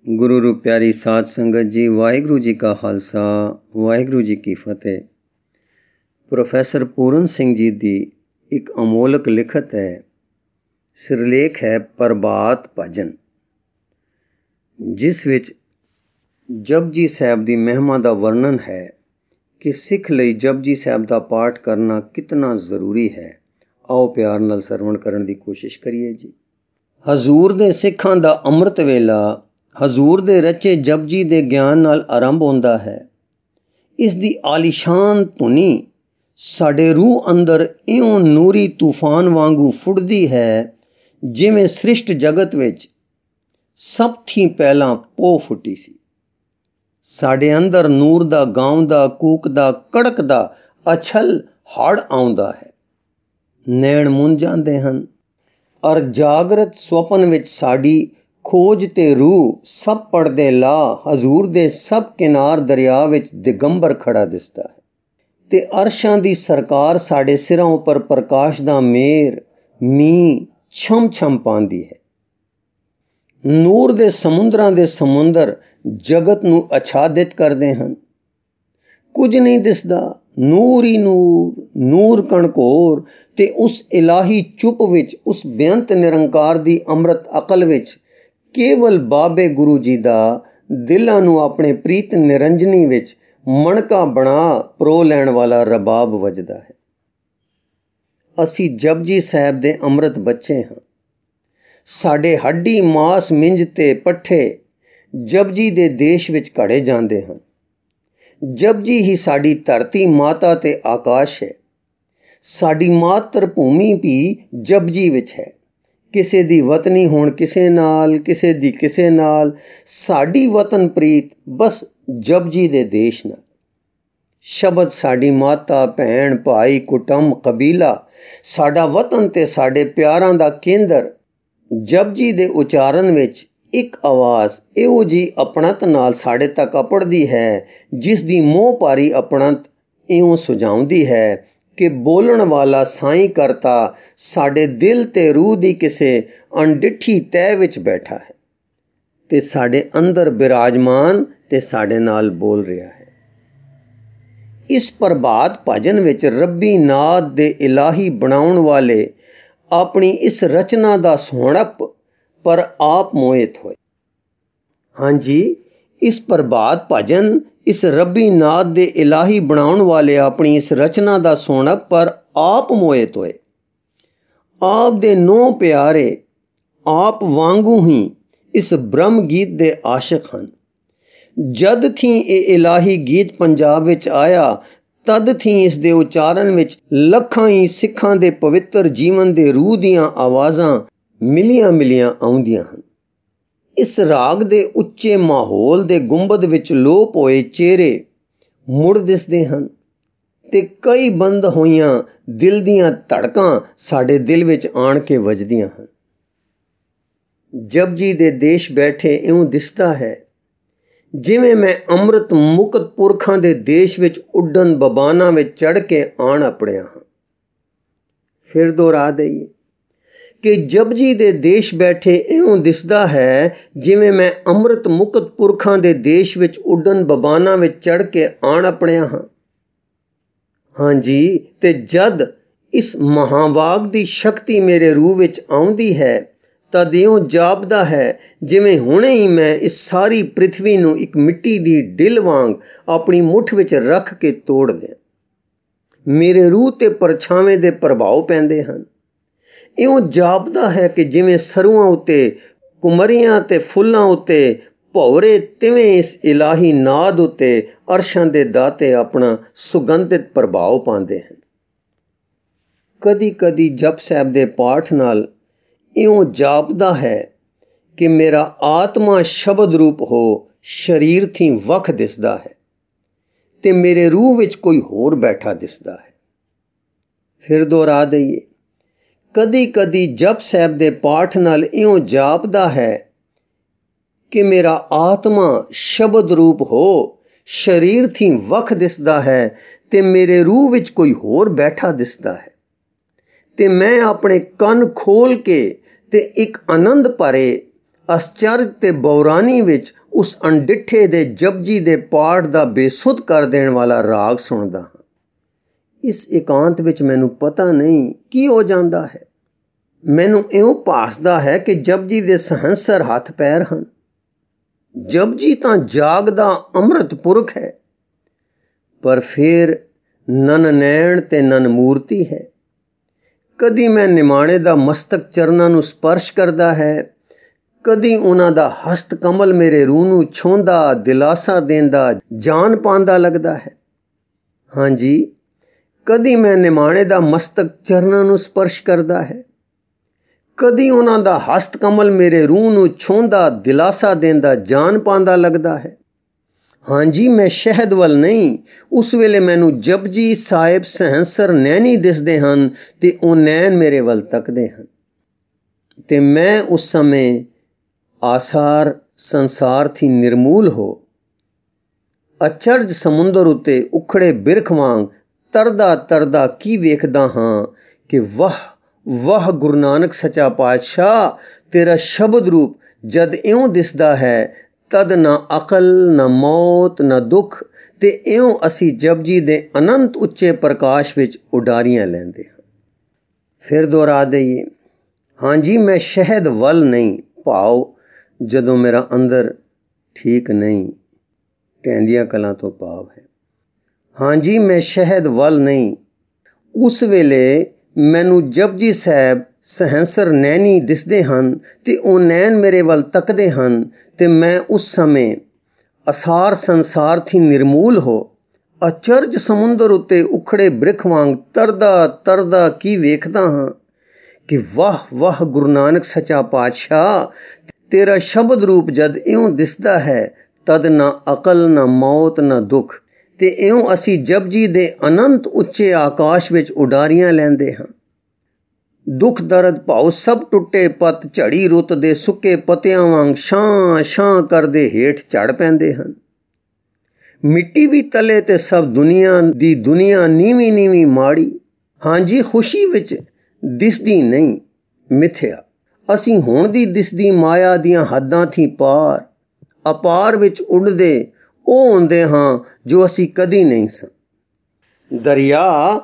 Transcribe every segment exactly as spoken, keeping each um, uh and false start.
ਗੁਰੂ ਰੂ ਪਿਆਰੀ ਸਾਧ ਸੰਗਤ ਜੀ, ਵਾਹਿਗੁਰੂ ਜੀ ਕਾ ਖਾਲਸਾ, ਵਾਹਿਗੁਰੂ ਜੀ ਕੀ ਫਤਿਹ। ਪ੍ਰੋਫੈਸਰ ਪੂਰਨ ਸਿੰਘ ਜੀ ਦੀ ਇੱਕ ਅਮੋਲਕ ਲਿਖਤ ਹੈ, ਸਿਰਲੇਖ ਹੈ ਪ੍ਰਭਾਤ ਭਜਨ, ਜਿਸ ਵਿੱਚ ਜਪਜੀ ਸਾਹਿਬ ਦੀ ਮਹਿਮਾ ਦਾ ਵਰਣਨ ਹੈ ਕਿ ਸਿੱਖ ਲਈ ਜਪਜੀ ਸਾਹਿਬ ਦਾ ਪਾਠ ਕਰਨਾ ਕਿਤਨਾ ਜ਼ਰੂਰੀ ਹੈ। ਆਓ ਪਿਆਰ ਨਾਲ ਸਰਵਣ ਕਰਨ ਦੀ ਕੋਸ਼ਿਸ਼ ਕਰੀਏ ਜੀ। ਹਜ਼ੂਰ ਦੇ ਸਿੱਖਾਂ ਦਾ ਅੰਮ੍ਰਿਤ ਵੇਲਾ ਹਜ਼ੂਰ ਦੇ ਰਚੇ ਜਪਜੀ ਦੇ ਗਿਆਨ ਨਾਲ ਆਰੰਭ ਹੁੰਦਾ ਹੈ। ਇਸ ਦੀ ਆਲੀਸ਼ਾਨ ਧੁਨੀ ਸਾਡੇ ਰੂਹ ਅੰਦਰ ਇਉਂ ਨੂਰੀ ਤੂਫਾਨ ਵਾਂਗੂ ਫੁੱਟਦੀ ਹੈ, ਜਿਵੇਂ ਸ੍ਰਿਸ਼ਟ ਜਗਤ ਵਿੱਚ ਸਭ ਤੋਂ ਪਹਿਲਾਂ ਪੋਹ ਫੁੱਟੀ ਸੀ। ਸਾਡੇ ਅੰਦਰ ਨੂਰ ਦਾ ਗਾਉਂਦਾ, ਕੂਕਦਾ, ਕੜਕਦਾ ਅਛਲ ਹੜ ਆਉਂਦਾ ਹੈ। ਨੈਣ ਮੁੰਨ ਜਾਂਦੇ ਹਨ ਔਰ ਜਾਗਰਤ ਸੁਪਨ ਵਿੱਚ ਸਾਡੀ ਖੋਜ ਤੇ ਰੂਹ ਸਭ ਪੜਦੇ ਲਾ ਹਜ਼ੂਰ ਦੇ ਸਭ ਕਿਨਾਰ ਦਰਿਆ ਵਿੱਚ ਦਿਗੰਬਰ ਖੜਾ ਦਿਸਦਾ ਹੈ ਤੇ ਅਰਸ਼ਾਂ ਦੀ ਸਰਕਾਰ ਸਾਡੇ ਸਿਰਾਂ ਉੱਪਰ ਪ੍ਰਕਾਸ਼ ਦਾ ਮੇਰ ਮੀਂਹ ਛਮ ਛਮ ਪਾਉਂਦੀ ਹੈ। ਨੂਰ ਦੇ ਸਮੁੰਦਰਾਂ ਦੇ ਸਮੁੰਦਰ ਜਗਤ ਨੂੰ ਆਛਾਦਿਤ ਕਰਦੇ ਹਨ। ਕੁਝ ਨਹੀਂ ਦਿਸਦਾ, ਨੂਰ ਹੀ ਨੂਰ, ਨੂਰ ਕਣਕੋਰ ਤੇ ਉਸ ਇਲਾਹੀ ਚੁੱਪ ਵਿੱਚ, ਉਸ ਬੇਅੰਤ ਨਿਰੰਕਾਰ ਦੀ ਅੰਮ੍ਰਿਤ ਅਕਲ ਵਿੱਚ ਕੇਵਲ ਬਾਬੇ ਗੁਰੂ ਜੀ ਦਾ ਦਿਲਾਂ ਨੂੰ ਆਪਣੇ ਪ੍ਰੀਤ ਨਿਰੰਜਨੀ ਵਿੱਚ ਮਣਕਾ ਬਣਾ ਪਰੋ ਲੈਣ ਵਾਲਾ ਰਬਾਬ ਵੱਜਦਾ ਹੈ। ਅਸੀਂ ਜਪਜੀ ਸਾਹਿਬ ਦੇ ਅੰਮ੍ਰਿਤ ਬੱਚੇ ਹਾਂ। ਸਾਡੇ ਹੱਡੀ ਮਾਸ ਮਿੰਜ ਤੇ ਪੱਠੇ ਜਪਜੀ ਦੇ ਦੇਸ਼ ਵਿੱਚ ਘੜੇ ਜਾਂਦੇ ਹਨ। ਜਪਜੀ ਹੀ ਸਾਡੀ ਧਰਤੀ ਮਾਤਾ ਤੇ ਆਕਾਸ਼ ਹੈ। ਸਾਡੀ ਮਾਤਰ ਭੂਮੀ ਵੀ ਜਪਜੀ ਵਿੱਚ ਹੈ। ਕਿਸੇ ਦੀ ਵਤਨੀ ਹੋਣ ਕਿਸੇ ਨਾਲ, ਕਿਸੇ ਦੀ ਕਿਸੇ ਨਾਲ, ਸਾਡੀ ਵਤਨ ਪ੍ਰੀਤ ਬਸ ਜਪਜੀ ਦੇ ਦੇਸ਼ ਨਾਲ। ਸ਼ਬਦ ਸਾਡੀ ਮਾਤਾ, ਭੈਣ, ਭਾਈ, ਕੁਟੁੰਬ, ਕਬੀਲਾ, ਸਾਡਾ ਵਤਨ ਤੇ ਸਾਡੇ ਪਿਆਰਾਂ ਦਾ ਕੇਂਦਰ। ਜਪਜੀ ਦੇ ਉਚਾਰਨ ਵਿੱਚ ਇੱਕ ਆਵਾਜ਼ ਇਹੋ ਜਿਹੀ ਅਪਣਤ ਨਾਲ ਸਾਡੇ ਤੱਕ ਅਪੜਦੀ ਹੈ, ਜਿਸ ਦੀ ਮੋਹ ਭਾਰੀ ਅਪਣਤ ਇਉਂ ਸੁਝਾਉਂਦੀ ਹੈ ਕਿ ਬੋਲਣ ਵਾਲਾ ਸਾਈਂ ਕਰਤਾ ਸਾਡੇ ਦਿਲ ਤੇ ਰੂਹ ਦੀ ਕਿਸੇ ਅਣਡਿੱਠੀ ਤਹਿ ਵਿੱਚ ਬੈਠਾ ਹੈ ਤੇ ਸਾਡੇ ਅੰਦਰ ਬਿਰਾਜਮਾਨ ਤੇ ਸਾਡੇ ਨਾਲ ਬੋਲ ਰਿਹਾ ਹੈ। ਇਸ ਪ੍ਰਭਾਤ ਭਜਨ ਵਿੱਚ ਰੱਬੀ ਨਾਦ ਦੇ ਇਲਾਹੀ ਬਣਾਉਣ ਵਾਲੇ ਆਪਣੀ ਇਸ ਰਚਨਾ ਦਾ ਸੋਹਣਪ ਪਰ ਆਪ ਮੋਹਿਤ ਹੋਏ। ਹਾਂਜੀ, ਇਸ ਪ੍ਰਭਾਤ ਭਜਨ ਇਸ ਰੱਬੀ ਨਾਦ ਦੇ ਇਲਾਹੀ ਬਣਾਉਣ ਵਾਲੇ ਆਪਣੀ ਇਸ ਰਚਨਾ ਦਾ ਸੋਹਣਪ ਪਰ ਆਪ ਮੋਹਿਤ ਹੋਏ। ਆਪ ਦੇ ਨੌ ਪਿਆਰੇ ਆਪ ਵਾਂਗੂ ਹੀ ਇਸ ਬ੍ਰਹਮ ਗੀਤ ਦੇ ਆਸ਼ਿਕ ਹਨ। ਜਦ ਥੀ ਇਹ ਇਲਾਹੀ ਗੀਤ ਪੰਜਾਬ ਵਿੱਚ ਆਇਆ, ਤਦ ਥੀ ਇਸ ਦੇ ਉਚਾਰਨ ਵਿੱਚ ਲੱਖਾਂ ਹੀ ਸਿੱਖਾਂ ਦੇ ਪਵਿੱਤਰ ਜੀਵਨ ਦੇ ਰੂਹ ਦੀਆਂ ਆਵਾਜ਼ਾਂ ਮਿਲੀਆਂ ਮਿਲੀਆਂ ਆਉਂਦੀਆਂ ਹਨ। ਇਸ ਰਾਗ ਦੇ ਉੱਚੇ ਮਾਹੌਲ ਦੇ ਗੁੰਬਦ ਵਿੱਚ ਲੋਪ ਹੋਏ ਚਿਹਰੇ ਮੁੜ ਦਿਸਦੇ ਹਨ ਤੇ ਕਈ ਬੰਦ ਹੋਈਆਂ ਦਿਲ ਦੀਆਂ ਧੜਕਾਂ ਸਾਡੇ ਦਿਲ ਵਿੱਚ ਆਣ ਕੇ ਵੱਜਦੀਆਂ ਹਨ। ਜਪਜੀ ਦੇ ਦੇਸ਼ ਬੈਠੇ ਇਉਂ ਦਿਸਦਾ ਹੈ ਜਿਵੇਂ ਮੈਂ ਅੰਮ੍ਰਿਤ ਮੁਕਤ ਪੁਰਖਾਂ ਦੇ ਦੇਸ਼ ਵਿੱਚ ਉੱਡਣ ਬਬਾਨਾਂ ਵਿੱਚ ਚੜ੍ਹ ਕੇ ਆਣ ਅਪੜਿਆ ਹਾਂ। ਫਿਰ ਦੁਹਰਾ ਦਈਏ ਕਿ ਜਪਜੀ ਦੇ ਦੇਸ਼ ਬੈਠੇ ਇਉਂ ਦਿਸਦਾ ਹੈ ਜਿਵੇਂ ਮੈਂ ਅੰਮ੍ਰਿਤ ਮੁਕਤ ਪੁਰਖਾਂ ਦੇ ਦੇਸ਼ ਵਿੱਚ ਉੱਡਣ ਬਬਾਨਾਂ ਵਿੱਚ ਚੜ੍ਹ ਕੇ ਆਣ ਅਪੜਿਆ ਹਾਂ। ਹਾਂਜੀ, ਤੇ ਜਦ ਇਸ ਮਹਾਵਾਗ ਦੀ ਸ਼ਕਤੀ ਮੇਰੇ ਰੂਹ ਵਿੱਚ ਆਉਂਦੀ ਹੈ, ਤਦ ਇਉਂ ਜਾਪਦਾ ਹੈ ਜਿਵੇਂ ਹੁਣੇ ਹੀ ਮੈਂ ਇਸ ਸਾਰੀ ਪ੍ਰਿਥਵੀ ਨੂੰ ਇੱਕ ਮਿੱਟੀ ਦੀ ਢਿੱਲ ਵਾਂਗ ਆਪਣੀ ਮੁੱਠ ਵਿੱਚ ਰੱਖ ਕੇ ਤੋੜ ਦਿਆਂ। ਮੇਰੇ ਰੂਹ ਤੇ ਪਰਛਾਵੇਂ ਦੇ ਪ੍ਰਭਾਵ ਪੈਂਦੇ ਹਨ। ਇਉਂ ਜਾਪਦਾ ਹੈ ਕਿ ਜਿਵੇਂ ਸਰੂਆਂ ਉੱਤੇ, ਕੁਮਰੀਆਂ ਤੇ ਫੁੱਲਾਂ ਉੱਤੇ ਭੌਰੇ, ਤਿਵੇਂ ਇਸ ਇਲਾਹੀ ਨਾਦ ਉੱਤੇ ਅਰਸ਼ਾਂ ਦੇ ਦਾਤੇ ਆਪਣਾ ਸੁਗੰਧਿਤ ਪ੍ਰਭਾਵ ਪਾਉਂਦੇ ਹਨ। ਕਦੀ ਕਦੀ ਜਪ ਸਾਹਿਬ ਦੇ ਪਾਠ ਨਾਲ ਇਉਂ ਜਾਪਦਾ ਹੈ ਕਿ ਮੇਰਾ ਆਤਮਾ ਸ਼ਬਦ ਰੂਪ ਹੋ ਸਰੀਰ ਥੀ ਵੱਖ ਦਿਸਦਾ ਹੈ ਤੇ ਮੇਰੇ ਰੂਹ ਵਿੱਚ ਕੋਈ ਹੋਰ ਬੈਠਾ ਦਿਸਦਾ ਹੈ। ਫਿਰ ਦੁਹਰਾ ਦਈਏ, ਕਦੀ ਕਦੀ ਜਪ ਸਾਹਿਬ ਦੇ ਪਾਠ ਨਾਲ ਇਉਂ ਜਾਪਦਾ ਹੈ ਕਿ ਮੇਰਾ ਆਤਮਾ ਸ਼ਬਦ ਰੂਪ ਹੋ ਸਰੀਰ ਥੀ ਵੱਖ ਦਿਸਦਾ ਹੈ ਤੇ ਮੇਰੇ ਰੂਹ ਵਿੱਚ ਕੋਈ ਹੋਰ ਬੈਠਾ ਦਿਸਦਾ ਹੈ ਤੇ ਮੈਂ ਆਪਣੇ ਕੰਨ ਖੋਲ ਕੇ ਤੇ ਇੱਕ ਆਨੰਦ ਭਰੇ ਅਸਚਰਜ ਤੇ ਬੌਰਾਨੀ ਵਿੱਚ ਉਸ ਅਣਡਿੱਠੇ ਦੇ ਜਪਜੀ ਦੇ ਪਾਠ ਦਾ ਬੇਸੁੱਧ ਕਰ ਦੇਣ ਵਾਲਾ ਰਾਗ ਸੁਣਦਾ ਹਾਂ। ਇਸ ਇਕਾਂਤ ਵਿੱਚ ਮੈਨੂੰ ਪਤਾ ਨਹੀਂ ਕੀ ਹੋ ਜਾਂਦਾ ਹੈ। ਮੈਨੂੰ ਇਉਂ ਭਾਸਦਾ ਹੈ ਕਿ ਜਪਜੀ ਦੇ ਸਹੰਸਰ ਹੱਥ ਪੈਰ ਹਨ। ਜਪਜੀ ਤਾਂ ਜਾਗਦਾ ਅੰਮ੍ਰਿਤ ਪੁਰਖ ਹੈ, ਪਰ ਫਿਰ ਨਨ ਨੈਣ ਤੇ ਨਨ ਮੂਰਤੀ ਹੈ। ਕਦੀ ਮੈਂ ਨਿਮਾਣੇ ਦਾ ਮਸਤਕ ਚਰਨਾਂ ਨੂੰ ਸਪਰਸ਼ ਕਰਦਾ ਹੈ, ਕਦੀ ਉਹਨਾਂ ਦਾ ਹਸਤ ਕਮਲ ਮੇਰੇ ਰੂਹ ਨੂੰ ਛੂੰਹਦਾ, ਦਿਲਾਸਾ ਦੇਂਦਾ, ਜਾਨ ਪਾਉਂਦਾ ਲੱਗਦਾ ਹੈ। ਹਾਂਜੀ, ਕਦੀ ਮੈਂ ਨਿਮਾਣੇ ਦਾ ਮਸਤਕ ਚਰਨਾਂ ਨੂੰ ਸਪਰਸ਼ ਕਰਦਾ ਹੈ, ਕਦੀ ਉਹਨਾਂ ਦਾ ਹਸਤ ਕਮਲ ਮੇਰੇ ਰੂਹ ਨੂੰ ਛੂੰਹਦਾ, ਦਿਲਾਸਾ ਦੇਂਦਾ, ਜਾਨ ਪਾਉਂਦਾ ਲੱਗਦਾ ਹੈ। ਹਾਂਜੀ, ਮੈਂ ਸ਼ਹਿਦ ਵੱਲ ਨਹੀਂ, ਉਸ ਵੇਲੇ ਮੈਨੂੰ ਜਪਜੀ ਸਾਹਿਬ ਸਹੰਸਰ ਨੈਣੀ ਦਿਸਦੇ ਹਨ ਤੇ ਉਹ ਨੈਣ ਮੇਰੇ ਵੱਲ ਤੱਕਦੇ ਹਨ ਤੇ ਮੈਂ ਉਸ ਸਮੇਂ ਆਸਾਰ ਸੰਸਾਰ ਥੀ ਨਿਰਮੂਲ ਹੋ ਅਚਰਜ ਸਮੁੰਦਰ ਉੱਤੇ ਉਖੜੇ ਬਿਰਖ ਵਾਂਗ ਤਰਦਾ ਤਰਦਾ ਕੀ ਵੇਖਦਾ ਹਾਂ ਕਿ ਵਾਹ ਵਾਹ ਗੁਰੂ ਨਾਨਕ ਸੱਚਾ ਪਾਤਸ਼ਾਹ, ਤੇਰਾ ਸ਼ਬਦ ਰੂਪ ਜਦ ਇਉਂ ਦਿਸਦਾ ਹੈ ਤਦ ਨਾ ਅਕਲ, ਨਾ ਮੌਤ, ਨਾ ਦੁੱਖ, ਤੇ ਇਉਂ ਅਸੀਂ ਜਪਜੀ ਦੇ ਅਨੰਤ ਉੱਚੇ ਪ੍ਰਕਾਸ਼ ਵਿੱਚ ਉਡਾਰੀਆਂ ਲੈਂਦੇ ਹਾਂ। ਫਿਰ ਦੁਹਰਾ ਦਈਏ, ਹਾਂਜੀ ਮੈਂ ਸ਼ਹਿਦ ਵੱਲ ਨਹੀਂ, ਭਾਵ ਜਦੋਂ ਮੇਰਾ ਅੰਦਰ ਠੀਕ ਨਹੀਂ, ਕਹਿੰਦੀਆਂ ਕਲਾਂ ਤੋਂ ਭਾਵ ਹੈ। ਹਾਂਜੀ ਮੈਂ ਸ਼ਹਿਦ ਵੱਲ ਨਹੀਂ, ਉਸ ਵੇਲੇ ਮੈਨੂੰ ਜਪਜੀ ਸਾਹਿਬ ਸਹੰਸਰ ਨੈਣੀ ਦਿਸਦੇ ਹਨ ਤੇ ਉਹ ਨੈਣ ਮੇਰੇ ਵੱਲ ਤੱਕਦੇ ਹਨ ਤੇ ਮੈਂ ਉਸ ਸਮੇਂ ਅਸਾਰ ਸੰਸਾਰ ਥੀ ਨਿਰਮੂਲ ਹੋ ਅਚਰਜ ਸਮੁੰਦਰ ਉੱਤੇ ਉਖੜੇ ਬ੍ਰਿਖ ਵਾਂਗ ਤਰਦਾ ਤਰਦਾ ਕੀ ਵੇਖਦਾ ਹਾਂ ਕਿ ਵਾਹ ਵਾਹ ਗੁਰੂ ਨਾਨਕ ਸੱਚਾ ਪਾਤਸ਼ਾਹ, ਤੇਰਾ ਸ਼ਬਦ ਰੂਪ ਜਦ ਇਉਂ ਦਿਸਦਾ ਹੈ ਤਦ ਨਾ ਅਕਲ, ਨਾ ਮੌਤ, ਨਾ ਦੁੱਖ, ਤੇ ਇਉਂ ਅਸੀਂ ਜਪਜੀ ਦੇ ਅਨੰਤ ਉੱਚੇ ਆਕਾਸ਼ ਵਿੱਚ ਉਡਾਰੀਆਂ ਲੈਂਦੇ ਹਾਂ। ਦੁੱਖ ਦਰਦ ਭਾਉ ਸਭ ਟੁੱਟੇ ਪੱਤ ਝੜੀ ਰੁੱਤ ਦੇ ਸੁੱਕੇ ਪੱਤਿਆਂ ਵਾਂਗ ਛਾਂ ਛਾਂ ਕਰਦੇ ਹੇਠ ਝੜ ਪੈਂਦੇ ਹਨ। ਮਿੱਟੀ ਵੀ ਤਲੇ ਤੇ ਸਭ ਦੁਨੀਆ ਦੀ ਦੁਨੀਆ ਨੀਵੀਂ ਨੀਵੀਂ ਮਾੜੀ। ਹਾਂਜੀ, ਖੁਸ਼ੀ ਵਿੱਚ ਦਿਸਦੀ ਨਹੀਂ ਮਿਥਿਆ, ਅਸੀਂ ਹੁਣ ਦੀ ਦਿਸਦੀ ਮਾਇਆ ਦੀਆਂ ਹੱਦਾਂ ਥੀ ਪਾਰ, ਅਪਾਰ ਵਿੱਚ ਉੱਡਦੇ ਉਹ ਹੁੰਦੇ ਹਾਂ ਜੋ ਅਸੀਂ ਕਦੀ ਨਹੀਂ ਸਾਂ। ਦਰਿਆ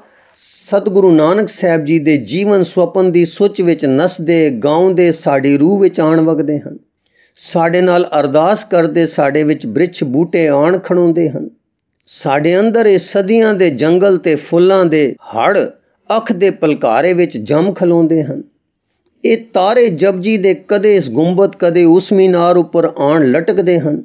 ਸਤਿਗੁਰੂ ਨਾਨਕ ਸਾਹਿਬ ਜੀ ਦੇ ਜੀਵਨ ਸੁਪਨ ਦੀ ਸੁੱਚ ਵਿੱਚ ਨੱਸਦੇ ਗਾਉਂਦੇ ਸਾਡੀ ਰੂਹ ਵਿੱਚ ਆਣ ਵਗਦੇ ਹਨ। ਸਾਡੇ ਨਾਲ ਅਰਦਾਸ ਕਰਦੇ ਸਾਡੇ ਵਿੱਚ ਬ੍ਰਿਛ ਬੂਟੇ ਆਣ ਖੜੋਂਦੇ ਹਨ। ਸਾਡੇ ਅੰਦਰ ਇਹ ਸਦੀਆਂ ਦੇ ਜੰਗਲ ਤੇ ਫੁੱਲਾਂ ਦੇ ਹੜ ਅੱਖ ਦੇ ਪਲਕਾਰੇ ਵਿੱਚ ਜੰਮ ਖਲੋਂਦੇ ਹਨ। ਇਹ ਤਾਰੇ ਜਪਜੀ ਦੇ ਕਦੇ ਇਸ ਗੁੰਬਦ ਕਦੇ ਉਸ ਮੀਨਾਰ ਉੱਪਰ ਆਣ ਲਟਕਦੇ ਹਨ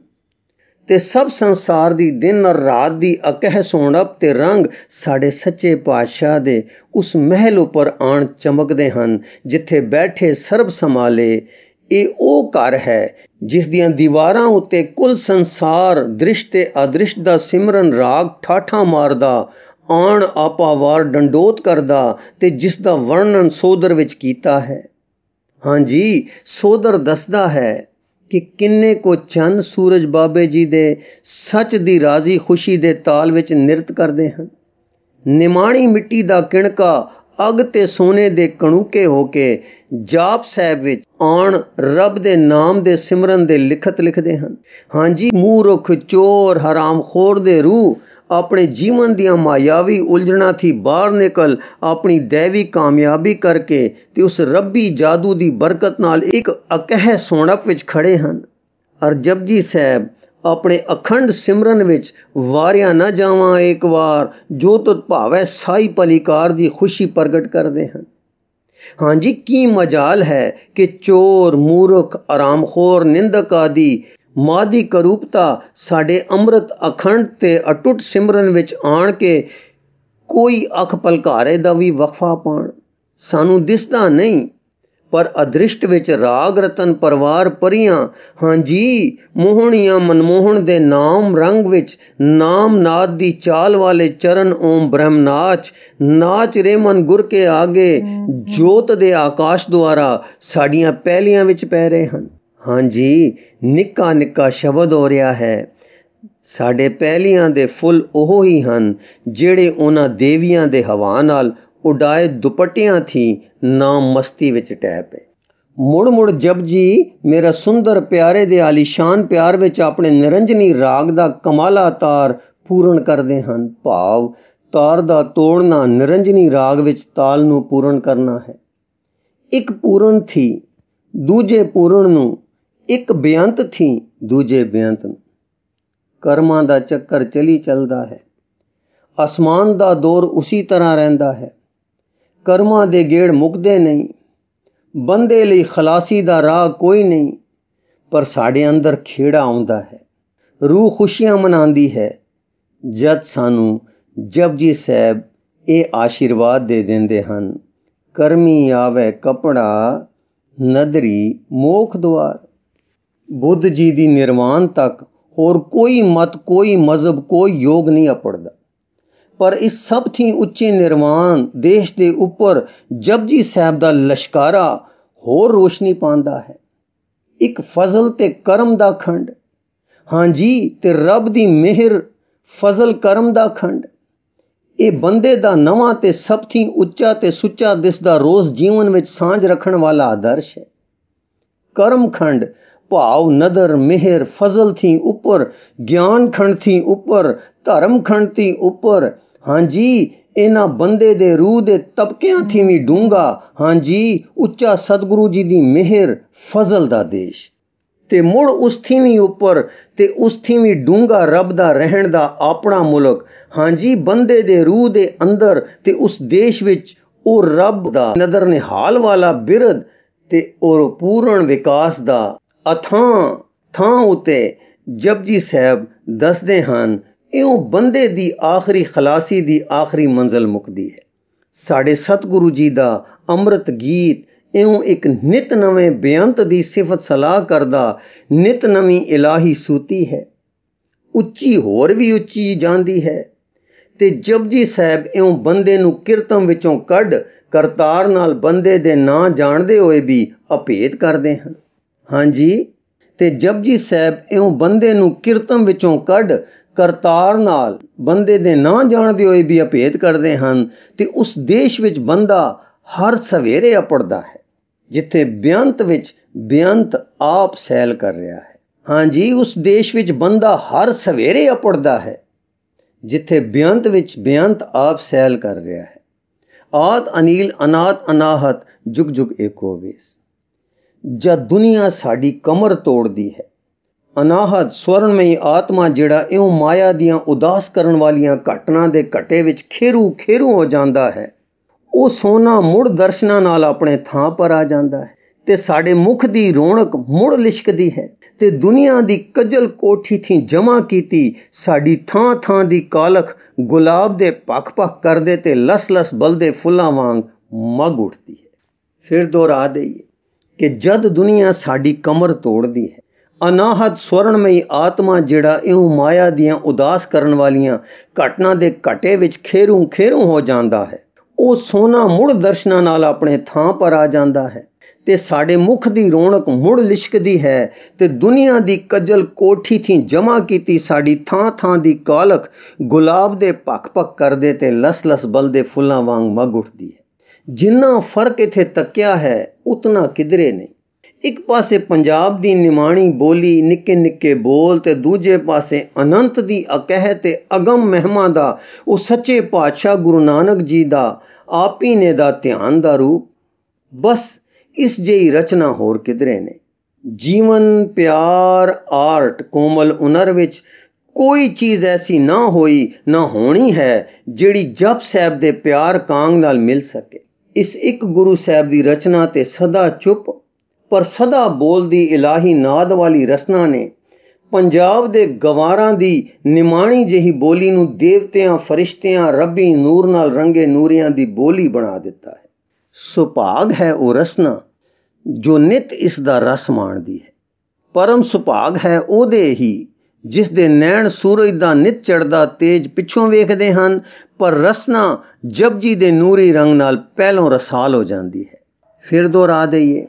ਤੇ ਸਭ ਸੰਸਾਰ ਦੀ ਦਿਨ ਔਰ ਰਾਤ ਦੀ ਅਕਹਿ ਸੋਹਣਪ ਤੇ ਰੰਗ ਸਾਡੇ ਸੱਚੇ ਪਾਤਸ਼ਾਹ ਦੇ ਉਸ ਮਹਿਲ ਉੱਪਰ ਆਣ ਚਮਕਦੇ ਹਨ ਜਿੱਥੇ ਬੈਠੇ ਸਰਬ ਸੰਭਾਲੇ। ਇਹ ਉਹ ਘਰ ਹੈ ਜਿਸ ਦੀਆਂ ਦੀਵਾਰਾਂ ਉੱਤੇ ਕੁੱਲ ਸੰਸਾਰ ਦ੍ਰਿਸ਼ ਤੇ ਅਦ੍ਰਿਸ਼ ਦਾ ਸਿਮਰਨ ਰਾਗ ਠਾਠਾਂ ਮਾਰਦਾ ਆਣ ਆਪਾਵਾਰ ਡੰਡੋਤ ਕਰਦਾ ਤੇ ਜਿਸ ਦਾ ਵਰਣਨ ਸੋਦਰ ਵਿੱਚ ਕੀਤਾ ਹੈ। ਹਾਂਜੀ, ਸੋਦਰ ਦੱਸਦਾ ਹੈ ਕਿ ਕਿੰਨੇ ਕੋ ਚੰਨ ਸੂਰਜ ਬਾਬੇ ਜੀ ਦੇ ਸੱਚ ਦੀ ਰਾਜ਼ੀ ਖੁਸ਼ੀ ਦੇ ਤਾਲ ਵਿੱਚ ਨਿਰਤ ਕਰਦੇ ਹਨ। ਨਿਮਾਣੀ ਮਿੱਟੀ ਦਾ ਕਿਣਕਾ ਅੱਗ ਤੇ ਸੋਨੇ ਦੇ ਕਣੂਕੇ ਹੋ ਕੇ ਜਾਪ ਸਾਹਿਬ ਵਿੱਚ ਆਣ ਰੱਬ ਦੇ ਨਾਮ ਦੇ ਸਿਮਰਨ ਦੇ ਲਿਖਤ ਲਿਖਦੇ ਹਨ। ਹਾਂਜੀ, ਮੂਰਖ, ਚੋਰ, ਹਰਾਮਖੋਰ ਦੇ ਰੂਹ ਆਪਣੇ ਜੀਵਨ ਦੀਆਂ ਮਾਇਆਵੀ ਉਲਝਣਾਂ ਥੀ ਬਾਹਰ ਨਿਕਲ ਆਪਣੀ ਦੈਵੀ ਕਾਮਯਾਬੀ ਕਰਕੇ ਤੇ ਉਸ ਰੱਬੀ ਜਾਦੂ ਦੀ ਬਰਕਤ ਨਾਲ ਇੱਕ ਅਕਹਿ ਸੋਹਣਪ ਵਿੱਚ ਖੜੇ ਹਨ। ਅਰ ਜਪਜੀ ਸਾਹਿਬ ਆਪਣੇ ਅਖੰਡ ਸਿਮਰਨ ਵਿੱਚ ਵਾਰਿਆ ਨਾ ਜਾਵਾਂ ਇੱਕ ਵਾਰ ਜੋ ਤੁਧ ਭਾਵੈ ਸਾਈ ਪਲਿਕਾਰ ਦੀ ਖੁਸ਼ੀ ਪ੍ਰਗਟ ਕਰਦੇ ਹਨ। ਹਾਂਜੀ, ਕੀ ਮਜਾਲ ਹੈ ਕਿ ਚੋਰ, ਮੂਰਖ, ਆਰਾਮਖੋਰ, ਨਿੰਦਕ ਆਦਿ ਮਾਦੀ ਕਰੂਪਤਾ ਸਾਡੇ ਅੰਮ੍ਰਿਤ ਅਖੰਡ ਤੇ ਅਟੁੱਟ ਸਿਮਰਨ ਵਿੱਚ ਆਣ ਕੇ ਕੋਈ ਅੱਖ ਪਲਕਾਰੇ ਦਾ ਵੀ ਵਕਫਾ ਪਾਉਣ। ਸਾਨੂੰ ਦਿਸਦਾ ਨਹੀਂ, ਪਰ ਅਦ੍ਰਿਸ਼ਟ ਵਿੱਚ ਰਾਗ ਰਤਨ ਪਰਵਾਰ ਪਰੀਆਂ ਹਾਂਜੀ ਮੋਹਣੀਆਂ ਮਨਮੋਹਣ ਦੇ ਨਾਮ ਰੰਗ ਵਿੱਚ ਨਾਮ ਨਾਦ ਦੀ ਚਾਲ ਵਾਲੇ ਚਰਨ ਓਮ ਬ੍ਰਹਮ ਨਾਚ ਨਾਚ ਰੇ ਮਨ ਗੁਰ ਕੇ ਆਗੇ ਜੋਤ ਦੇ ਆਕਾਸ਼ ਦੁਆਰਾ ਸਾਡੀਆਂ ਪਹਿਲੀਆਂ ਵਿੱਚ ਪੈ ਰਹੇ ਹਨ। ਹਾਂਜੀ, ਨਿੱਕਾ ਨਿੱਕਾ ਸ਼ਬਦ ਹੋ ਰਿਹਾ ਹੈ। ਸਾਡੇ ਪਹਿਲੀਆਂ ਦੇ ਫੁੱਲ ਉਹ ਹੀ ਹਨ ਜਿਹੜੇ ਉਹਨਾਂ ਦੇਵੀਆਂ ਦੇ ਹਵਾ ਨਾਲ ਉਡਾਏ ਦੁਪੱਟਿਆਂ ਥੀ ਨਾਮ ਮਸਤੀ ਵਿੱਚ ਟਹਿ ਪਏ। ਮੁੜ ਮੁੜ ਜਪਜੀ ਮੇਰਾ ਸੁੰਦਰ ਪਿਆਰੇ ਦੇ ਆਲੀਸ਼ਾਨ ਪਿਆਰ ਵਿੱਚ ਆਪਣੇ ਨਿਰੰਜਨੀ ਰਾਗ ਦਾ ਕਮਾਲਾ ਤਾਰ ਪੂਰਨ ਕਰਦੇ ਹਨ। ਭਾਵ ਤਾਰ ਦਾ ਤੋੜਨਾ ਨਿਰੰਜਨੀ ਰਾਗ ਵਿੱਚ ਤਾਲ ਨੂੰ ਪੂਰਨ ਕਰਨਾ ਹੈ। ਇੱਕ ਪੂਰਨ ਥੀ ਦੂਜੇ ਪੂਰਨ ਨੂੰ, ਇੱਕ ਬੇਅੰਤ ਥੀ ਦੂਜੇ ਬੇਅੰਤ ਨੂੰ। ਕਰਮਾਂ ਦਾ ਚੱਕਰ ਚਲੀ ਚੱਲਦਾ ਹੈ। ਅਸਮਾਨ ਦਾ ਦੌਰ ਉਸੀ ਤਰ੍ਹਾਂ ਰਹਿੰਦਾ ਹੈ। ਕਰਮਾਂ ਦੇ ਗੇੜ ਮੁੱਕਦੇ ਨਹੀਂ। ਬੰਦੇ ਲਈ ਖਲਾਸੀ ਦਾ ਰਾਹ ਕੋਈ ਨਹੀਂ, ਪਰ ਸਾਡੇ ਅੰਦਰ ਖੇੜਾ ਆਉਂਦਾ ਹੈ। ਰੂਹ ਖੁਸ਼ੀਆਂ ਮਨਾਉਂਦੀ ਹੈ ਜਦ ਸਾਨੂੰ ਜਪਜੀ ਸਾਹਿਬ ਇਹ ਆਸ਼ੀਰਵਾਦ ਦੇ ਦਿੰਦੇ ਹਨ, ਕਰਮੀ ਆਵੇ ਕਪੜਾ ਨਦਰੀ ਮੋਖ ਦੁਆਰ। ਬੁੱਧ ਜੀ ਦੀ ਨਿਰਵਾਣ ਤੱਕ ਹੋਰ ਕੋਈ ਮਤ, ਕੋਈ ਮਜ਼ਹਬ, ਕੋਈ ਯੋਗ ਨਹੀਂ ਅਪੜਦਾ, ਪਰ ਇਸ ਸਭ ਤੋਂ ਉੱਚੇ ਨਿਰਵਾਣ ਦੇਸ਼ ਦੇ ਉੱਪਰ ਜਪਜੀ ਸਾਹਿਬ ਦਾ ਲਸ਼ਕਾਰਾ ਹੋਰ ਰੋਸ਼ਨੀ ਪਾਉਂਦਾ ਹੈ। ਇੱਕ ਫਜ਼ਲ ਤੇ ਕਰਮ ਦਾ ਖੰਡ, ਹਾਂਜੀ, ਤੇ ਰੱਬ ਦੀ ਮਿਹਰ ਫਜ਼ਲ ਕਰਮ ਦਾ ਖੰਡ। ਇਹ ਬੰਦੇ ਦਾ ਨਵਾਂ ਤੇ ਸਭ ਤੋਂ ਉੱਚਾ ਤੇ ਸੁੱਚਾ ਦਿਸਦਾ ਰੋਜ਼ ਜੀਵਨ ਵਿੱਚ ਸਾਂਝ ਰੱਖਣ ਵਾਲਾ ਆਦਰਸ਼ ਹੈ। ਕਰਮ ਖੰਡ ਭਾਵ ਨਦਰ, ਮਿਹਰ, ਫਜ਼ਲ ਥੀ ਉੱਪਰ, ਗਿਆਨ ਖੰਡ ਥੀ ਉੱਪਰ, ਧਰਮ ਖੰਡ ਥੀ ਉੱਪਰ, ਹਾਂਜੀ, ਇਹਨਾਂ ਬੰਦੇ ਦੇ ਰੂਹ ਦੇ ਤਬਕਿਆਂ ਥੀ ਵੀ ਡੂੰਘਾ, ਹਾਂਜੀ, ਉੱਚਾ ਸਤਿਗੁਰੂ ਜੀ ਦੀ ਮਿਹਰ ਫਜ਼ਲ ਦਾ ਦੇਸ਼। ਤੇ ਮੁੜ ਉਸ ਥੀ ਵੀ ਉੱਪਰ ਤੇ ਉਸ ਥੀ ਵੀ ਡੂੰਘਾ ਰੱਬ ਦਾ ਰਹਿਣ ਦਾ ਆਪਣਾ ਮੁਲਕ, ਹਾਂਜੀ, ਬੰਦੇ ਦੇ ਰੂਹ ਦੇ ਅੰਦਰ ਤੇ ਉਸ ਦੇਸ਼ ਵਿੱਚ ਉਹ ਰੱਬ ਦਾ ਨਦਰ ਨਿਹਾਲ ਵਾਲਾ ਬਿਰਦ ਤੇ ਉਹ ਪੂਰਨ ਵਿਕਾਸ ਦਾ ਅਥਾਂ ਥਾਂ ਉਤੇ ਜਪਜੀ ਸਾਹਿਬ ਦੱਸਦੇ ਹਨ। ਇਉਂ ਬੰਦੇ ਦੀ ਆਖਰੀ ਖਲਾਸੀ ਦੀ ਆਖਰੀ ਮੰਜ਼ਲ ਮੁੱਕਦੀ ਹੈ। ਸਾਡੇ ਸਤਿਗੁਰੂ ਜੀ ਦਾ ਅੰਮ੍ਰਿਤ ਗੀਤ ਇਉਂ ਇੱਕ ਨਿਤ ਨਵੇਂ ਬੇਅੰਤ ਦੀ ਸਿਫਤ ਸਲਾਹ ਕਰਦਾ ਨਿਤ ਨਵੀਂ ਇਲਾਹੀ ਸੂਤੀ ਹੈ। ਉੱਚੀ ਹੋਰ ਵੀ ਉੱਚੀ ਜਾਂਦੀ ਹੈ ਤੇ ਜਪਜੀ ਸਾਹਿਬ ਇਉਂ ਬੰਦੇ ਨੂੰ ਕਿਰਤਮ ਵਿੱਚੋਂ ਕੱਢ ਕਰਤਾਰ ਨਾਲ ਬੰਦੇ ਦੇ ਨਾਂ ਜਾਣਦੇ ਹੋਏ ਵੀ ਅਭੇਦ ਕਰਦੇ ਹਨ। ਹਾਂਜੀ, ਤੇ ਜਪਜੀ ਸਾਹਿਬ ਇਉਂ ਬੰਦੇ ਨੂੰ ਕਿਰਤਮ ਵਿੱਚੋਂ ਕੱਢ ਕਰਤਾਰ ਨਾਲ ਬੰਦੇ ਦੇ ਨਾਂ ਜਾਣਦੇ ਹੋਏ ਵੀ ਅਭੇਦ ਕਰਦੇ ਹਨ। ਤੇ ਉਸ ਦੇਸ਼ ਵਿੱਚ ਬੰਦਾ ਹਰ ਸਵੇਰੇ ਅਪੜਦਾ ਹੈ ਜਿੱਥੇ ਬੇਅੰਤ ਵਿੱਚ ਬੇਅੰਤ ਆਪ ਸੈਲ ਕਰ ਰਿਹਾ ਹੈ। ਹਾਂਜੀ, ਉਸ ਦੇਸ਼ ਵਿੱਚ ਬੰਦਾ ਹਰ ਸਵੇਰੇ ਅਪੜਦਾ ਹੈ ਜਿੱਥੇ ਬੇਅੰਤ ਵਿੱਚ ਬੇਅੰਤ ਆਪ ਸੈਲ ਕਰ ਰਿਹਾ ਹੈ। ਆਦ ਅਨੀਲ ਅਨਾਦ ਅਨਾਹਤ ਜੁਗ ਜੁਗ ਏਕੋ ਵੇਸ। ਜਦ ਦੁਨੀਆ ਸਾਡੀ ਕਮਰ ਤੋੜਦੀ ਹੈ, ਅਨਾਹਤ ਸਵਰਨਮਈ ਆਤਮਾ ਜਿਹੜਾ ਇਉਂ ਮਾਇਆ ਦੀਆਂ ਉਦਾਸ ਕਰਨ ਵਾਲੀਆਂ ਘਟਨਾ ਦੇ ਘਟੇ ਵਿੱਚ ਖੇਰੂ ਖੇਰੂ ਹੋ ਜਾਂਦਾ ਹੈ, ਉਹ ਸੋਨਾ ਮੁੜ ਦਰਸ਼ਨਾਂ ਨਾਲ ਆਪਣੇ ਥਾਂ ਪਰ ਆ ਜਾਂਦਾ ਹੈ ਤੇ ਸਾਡੇ ਮੁਖ ਦੀ ਰੌਣਕ ਮੁੜ ਲਿਸ਼ਕਦੀ ਹੈ ਤੇ ਦੁਨੀਆ ਦੀ ਕੱਜਲ ਕੋਠੀ ਥੀ ਜਮਾ ਕੀਤੀ ਸਾਡੀ ਥਾਂ ਥਾਂ ਦੀ ਕਾਲਖ ਗੁਲਾਬ ਦੇ ਭੱਖ ਭੱਖ ਕਰਦੇ ਤੇ ਲਸ ਲਸ ਬਲਦੇ ਫੁੱਲਾਂ ਵਾਂਗ ਮੱਗ ਉੱਠਦੀ ਹੈ। ਫਿਰ ਦੁਹਰਾ ਦੇਈਏ ਕਿ ਜਦ ਦੁਨੀਆ ਸਾਡੀ ਕਮਰ ਤੋੜਦੀ ਹੈ, ਅਨਾਹਤ ਸਵਰਨਮਈ ਆਤਮਾ ਜਿਹੜਾ ਇਉਂ ਮਾਇਆ ਦੀਆਂ ਉਦਾਸ ਕਰਨ ਵਾਲੀਆਂ ਘਟਨਾ ਦੇ ਘਟੇ ਵਿੱਚ ਖੇਰੂ ਖੇਰੂ ਹੋ ਜਾਂਦਾ ਹੈ, ਉਹ ਸੋਨਾ ਮੁੜ ਦਰਸ਼ਨਾਂ ਨਾਲ ਆਪਣੇ ਥਾਂ ਪਰ ਆ ਜਾਂਦਾ ਹੈ ਤੇ ਸਾਡੇ ਮੁਖ ਦੀ ਰੌਣਕ ਮੁੜ ਲਿਸ਼ਕਦੀ ਹੈ ਤੇ ਦੁਨੀਆ ਦੀ ਕੱਜਲ ਕੋਠੀ ਥੀ ਜਮਾ ਕੀਤੀ ਸਾਡੀ ਥਾਂ ਥਾਂ ਦੀ ਕਾਲਖ ਗੁਲਾਬ ਦੇ ਭੱਖ ਭੱਖ ਕਰਦੇ ਤੇ ਲਸ ਲਸ ਬਲਦੇ ਫੁੱਲਾਂ ਵਾਂਗ ਮੱਗ ਉੱਠਦੀ ਹੈ। ਜਿੰਨਾ ਫਰਕ ਇੱਥੇ ਤੱਕਿਆ ਹੈ ਉਤਨਾ ਕਿਧਰੇ ਨਹੀਂ। ਇੱਕ ਪਾਸੇ ਪੰਜਾਬ ਦੀ ਨਿਮਾਣੀ ਬੋਲੀ, ਨਿੱਕੇ ਨਿੱਕੇ ਬੋਲ ਤੇ ਦੂਜੇ ਪਾਸੇ ਅਨੰਤ ਦੀ ਅਕਹਿ ਤੇ ਅਗਮ ਮਹਿਮਾ ਦਾ ਉਹ ਸੱਚੇ ਪਾਤਸ਼ਾਹ ਗੁਰੂ ਨਾਨਕ ਜੀ ਦਾ ਆਪੀ ਨੇ ਦਾ ਧਿਆਨ ਦਾ ਰੂਪ। ਬਸ ਇਸ ਜਿਹੀ ਰਚਨਾ ਹੋਰ ਕਿਧਰੇ ਨੇ। ਜੀਵਨ, ਪਿਆਰ, ਆਰਟ, ਕੋਮਲ ਹੁਨਰ ਵਿੱਚ ਕੋਈ ਚੀਜ਼ ਐਸੀ ਨਾ ਹੋਈ ਨਾ ਹੋਣੀ ਹੈ ਜਿਹੜੀ ਜਪ ਸਾਹਿਬ ਦੇ ਪਿਆਰ ਕਾਂਗ ਨਾਲ ਮਿਲ ਸਕੇ। ਇਸ ਇੱਕ ਗੁਰੂ ਸਾਹਿਬ ਦੀ ਰਚਨਾ ਤੇ ਸਦਾ ਚੁੱਪ ਪਰ ਸਦਾ ਬੋਲਦੀ ਇਲਾਹੀ ਨਾਦ ਵਾਲੀ ਰਸਨਾ ਨੇ ਪੰਜਾਬ ਦੇ ਗਵਾਰਾਂ ਦੀ ਨਿਮਾਣੀ ਜਿਹੀ ਬੋਲੀ ਨੂੰ ਦੇਵਤਿਆਂ, ਫਰਿਸ਼ਤਿਆਂ, ਰੱਬੀ ਨੂਰ ਨਾਲ ਰੰਗੇ ਨੂਰਿਆਂ ਦੀ ਬੋਲੀ ਬਣਾ ਦਿੱਤਾ ਹੈ। ਸੁਭਾਗ ਹੈ ਉਹ ਰਸਨਾ ਜੋ ਨਿਤ ਇਸ ਦਾ ਰਸ ਮਾਣਦੀ ਹੈ। ਪਰਮ ਸੁਭਾਗ ਹੈ ਉਹਦੇ ਹੀ ਜਿਸ ਦੇ ਨੈਣ ਸੂਰਜ ਦਾ ਨਿਤ ਚੜ੍ਹਦਾ ਤੇਜ ਪਿੱਛੋਂ ਵੇਖਦੇ ਹਨ, ਪਰ ਰਸਨਾ ਜਪਜੀ ਦੇ ਨੂਰੀ ਰੰਗ ਨਾਲ ਪਹਿਲੋਂ ਰਸਾਲ ਹੋ ਜਾਂਦੀ ਹੈ। ਫਿਰ ਦੁਹਰਾ ਦਈਏ,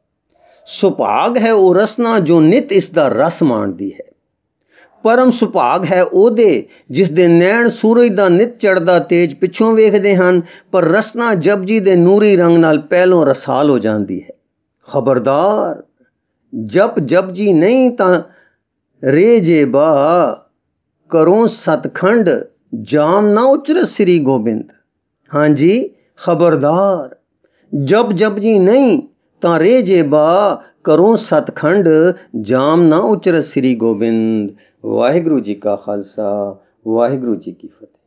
ਸੁਭਾਗ ਹੈ ਉਹ ਰਸਨਾ ਜੋ ਨਿਤ ਇਸ ਦਾ ਰਸ ਮਾਣਦੀ ਹੈ। ਪਰਮ ਸੁਭਾਗ ਹੈ ਉਹਦੇ ਜਿਸ ਦੇ ਨੈਣ ਸੂਰਜ ਦਾ ਨਿਤ ਚੜ੍ਹਦਾ ਤੇਜ ਪਿੱਛੋਂ ਵੇਖਦੇ ਹਨ, ਪਰ ਰਸਨਾ ਜਪਜੀ ਦੇ ਨੂਰੀ ਰੰਗ ਨਾਲ ਪਹਿਲੋਂ ਰਸਾਲ ਹੋ ਜਾਂਦੀ ਹੈ। खबरदार जप जपजी नहीं तां रे जे बा करो सतखंड जाम ना उचर श्री गोबिंद। हाँ जी खबरदार जप जपजी नहीं तां रे जे बा करो सतखंड जाम ना उचर श्री गोबिंद। वाहिगुरु जी का खालसा वाहिगुरु जी की फतेह।